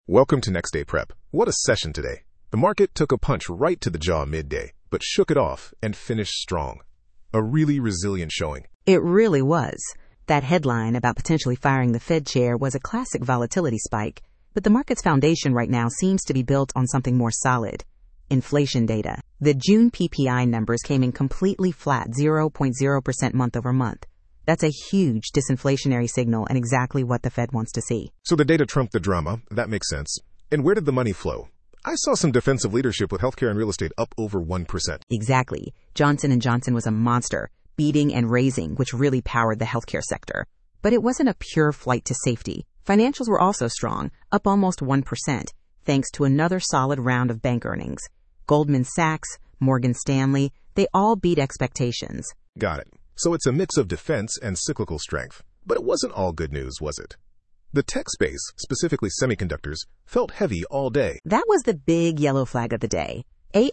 Welcome to Next Day Prep. What a session today. The market took a punch right to the jaw midday, but shook it off and finished strong. A really resilient showing. It really was. That headline about potentially firing the Fed chair was a classic volatility spike, but the market's foundation right now seems to be built on something more solid. Inflation data. The June PPI numbers came in completely flat, 0.0% month over month. That's a huge disinflationary signal and exactly what the Fed wants to see. So the data trumped the drama. That makes sense. And where did the money flow? I saw some defensive leadership with healthcare and real estate up over 1%. Exactly. Johnson & Johnson was a monster, beating and raising, which really powered the healthcare sector. But it wasn't a pure flight to safety. Financials were also strong, up almost 1%, thanks to another solid round of bank earnings. Goldman Sachs, Morgan Stanley, they all beat expectations. Got it. So it's a mix of defense and cyclical strength. But it wasn't all good news, was it? The tech space, specifically semiconductors, felt heavy all day. That was the big yellow flag of the day.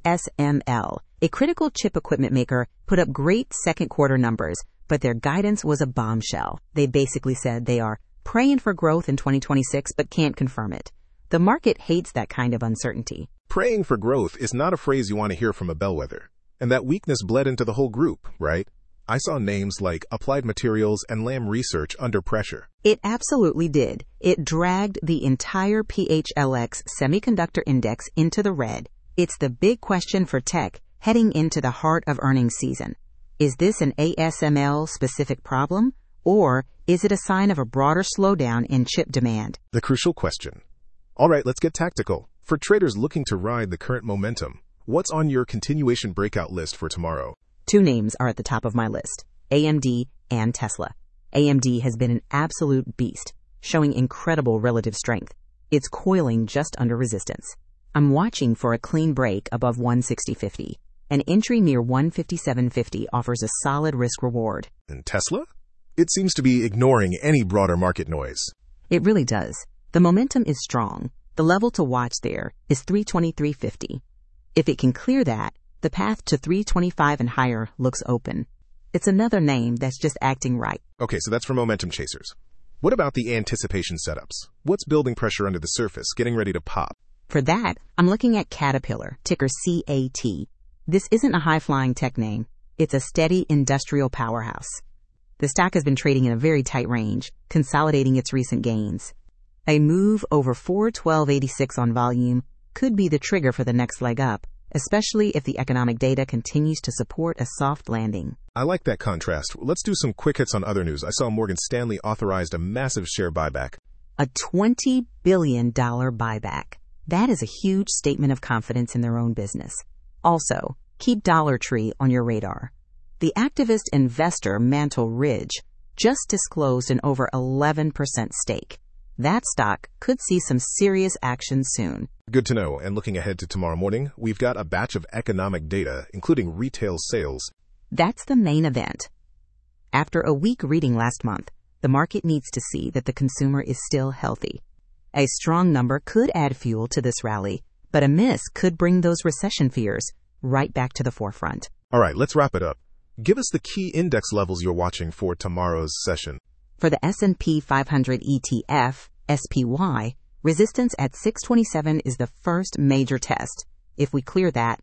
ASML, a critical chip equipment maker, put up great second quarter numbers, but their guidance was a bombshell. They basically said they are praying for growth in 2026 but can't confirm it. The market hates that kind of uncertainty. Praying for growth is not a phrase you want to hear from a bellwether. And that weakness bled into the whole group, right? I saw names like Applied Materials and Lam Research under pressure. It absolutely did. It dragged the entire PHLX semiconductor index into the red. It's the big question for tech heading into the heart of earnings season. Is this an ASML-specific problem, or is it a sign of a broader slowdown in chip demand? The crucial question. All right, let's get tactical. For traders looking to ride the current momentum, what's on your continuation breakout list for tomorrow? Two names are at the top of my list, AMD and Tesla. AMD has been an absolute beast, showing incredible relative strength. It's coiling just under resistance. I'm watching for a clean break above 160.50. An entry near 157.50 offers a solid risk reward. And Tesla? It seems to be ignoring any broader market noise. It really does. The momentum is strong. The level to watch there is 323.50. If it can clear that, the path to 325 and higher looks open. It's another name that's just acting right. Okay, so that's for momentum chasers. What about the anticipation setups? What's building pressure under the surface, getting ready to pop? For that, I'm looking at Caterpillar, ticker CAT. This isn't a high-flying tech name. It's a steady industrial powerhouse. The stock has been trading in a very tight range, consolidating its recent gains. A move over 412.86 on volume could be the trigger for the next leg up, especially if the economic data continues to support a soft landing. I like that contrast. Let's do some quick hits on other news. I saw Morgan Stanley authorized a massive share buyback. A $20 billion buyback. That is a huge statement of confidence in their own business. Also, keep Dollar Tree on your radar. The activist investor Mantle Ridge just disclosed an over 11% stake. That stock could see some serious action soon. Good to know. And looking ahead to tomorrow morning, we've got a batch of economic data, including retail sales. That's the main event. After a weak reading last month, the market needs to see that the consumer is still healthy. A strong number could add fuel to this rally, but a miss could bring those recession fears right back to the forefront. All right, let's wrap it up. Give us the key index levels you're watching for tomorrow's session. For the S&P 500 ETF, SPY, resistance at 627 is the first major test. If we clear that,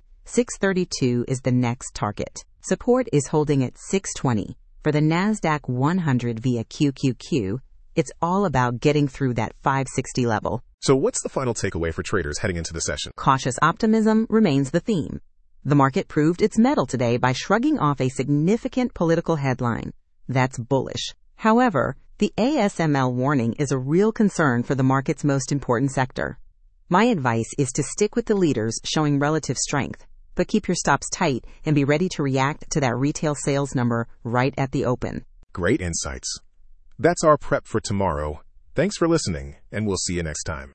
632 is the next target. Support is holding at 620. For the NASDAQ 100 via QQQ, it's all about getting through that 560 level. So what's the final takeaway for traders heading into the session? Cautious optimism remains the theme. The market proved its mettle today by shrugging off a significant political headline. That's bullish. However, the ASML warning is a real concern for the market's most important sector. My advice is to stick with the leaders showing relative strength, but keep your stops tight and be ready to react to that retail sales number right at the open. Great insights. That's our prep for tomorrow. Thanks for listening, and we'll see you next time.